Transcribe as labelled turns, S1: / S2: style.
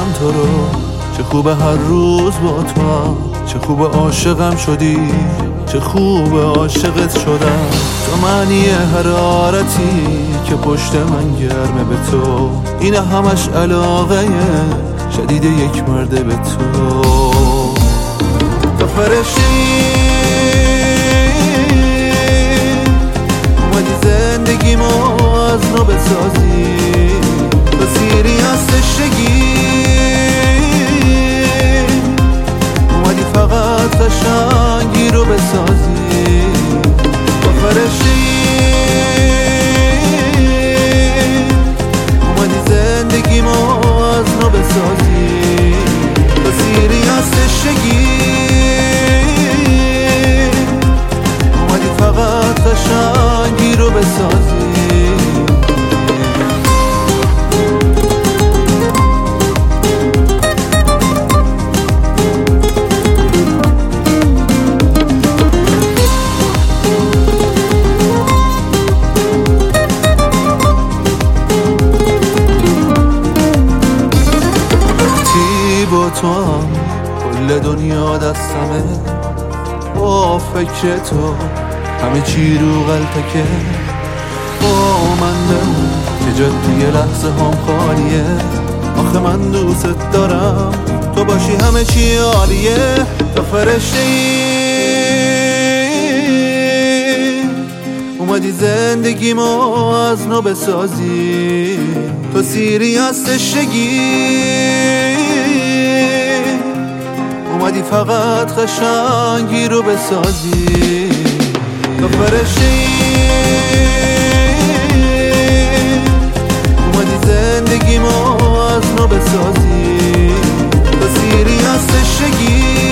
S1: دارم تو رو، چه خوبه هر روز با تو هم، چه خوبه عاشقم شدی، چه خوبه عاشقت شدم. تو معنی حرارتی که پشت من گرمه به تو، این همش علاقه شدید یک مرده به تو. تو فرشتی اومدی زندگیمو از نو بسازی، تو سیری از تشنگی اومدی فقط قشنگی رو بسازی. تو فرشتی اومدی زندگیمو از نو بسازی، تو سیری از تشنگی اومدی فقط قشنگی رو بسازی. با تو هم کل دنیا دستمه، با فکر تو همه چی رو غلطکه. با من بمون که جد یه لحظه هم خالیه، آخه من دوست دارم تو باشی همه چی عالیه. تو فرشتی اومدی زندگیمو از نو بسازی، تو سیری از تشنگی اومدی فقط قشنگی رو بسازی. تو فرشتی اومدی زندگیمو از نو بسازی، تو سیری از تشنگی